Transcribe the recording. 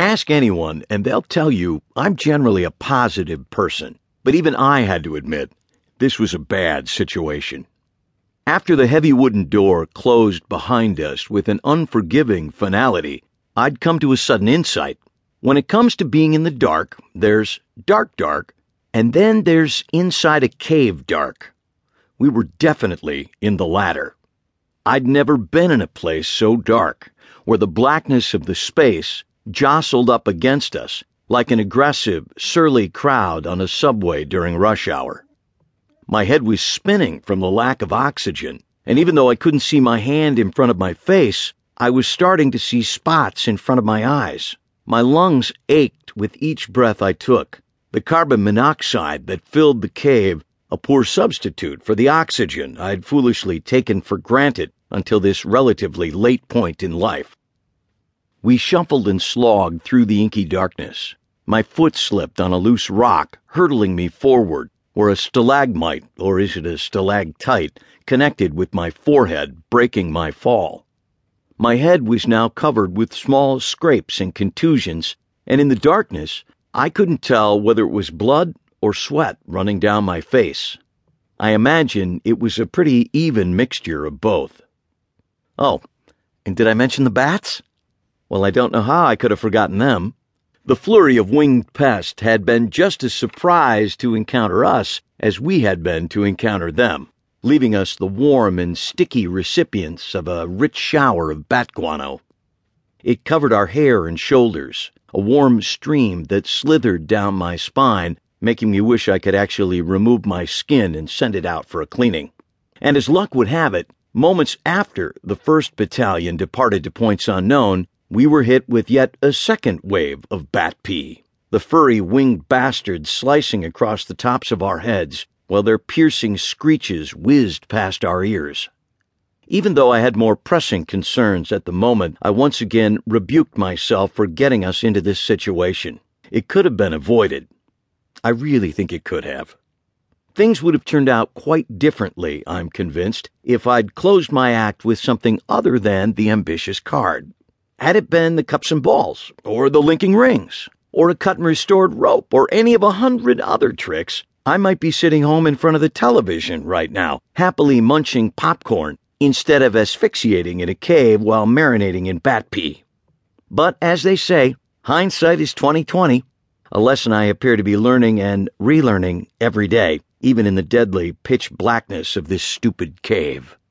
Ask anyone, and they'll tell you I'm generally a positive person, but even I had to admit this was a bad situation. After the heavy wooden door closed behind us with an unforgiving finality, I'd come to a sudden insight. When it comes to being in the dark, there's dark, and then there's inside a cave dark. We were definitely in the latter. I'd never been in a place so dark, where the blackness of the space jostled up against us like an aggressive, surly crowd on a subway during rush hour. My head was spinning from the lack of oxygen, and even though I couldn't see my hand in front of my face, I was starting to see spots in front of my eyes. My lungs ached with each breath I took. The carbon monoxide that filled the cave, a poor substitute for the oxygen I'd foolishly taken for granted until this relatively late point in life. We shuffled and slogged through the inky darkness. My foot slipped on a loose rock, hurtling me forward, where a stalagmite, or is it a stalactite, connected with my forehead, breaking my fall. My head was now covered with small scrapes and contusions, and in the darkness, I couldn't tell whether it was blood or sweat running down my face. I imagine it was a pretty even mixture of both. Oh, and did I mention the bats? Well, I don't know how I could have forgotten them. The flurry of winged pests had been just as surprised to encounter us as we had been to encounter them, leaving us the warm and sticky recipients of a rich shower of bat guano. It covered our hair and shoulders, a warm stream that slithered down my spine, making me wish I could actually remove my skin and send it out for a cleaning. And as luck would have it, moments after the 1st Battalion departed to points unknown, we were hit with yet a second wave of bat pee, the furry winged bastards slicing across the tops of our heads, while their piercing screeches whizzed past our ears. Even though I had more pressing concerns at the moment, I once again rebuked myself for getting us into this situation. It could have been avoided. I really think it could have. Things would have turned out quite differently, I'm convinced, if I'd closed my act with something other than the ambitious card. Had it been the cups and balls, or the linking rings, or a cut and restored rope, or any of 100 other tricks, I might be sitting home in front of the television right now, happily munching popcorn, instead of asphyxiating in a cave while marinating in bat pee. But as they say, hindsight is 20/20, a lesson I appear to be learning and relearning every day, even in the deadly pitch blackness of this stupid cave.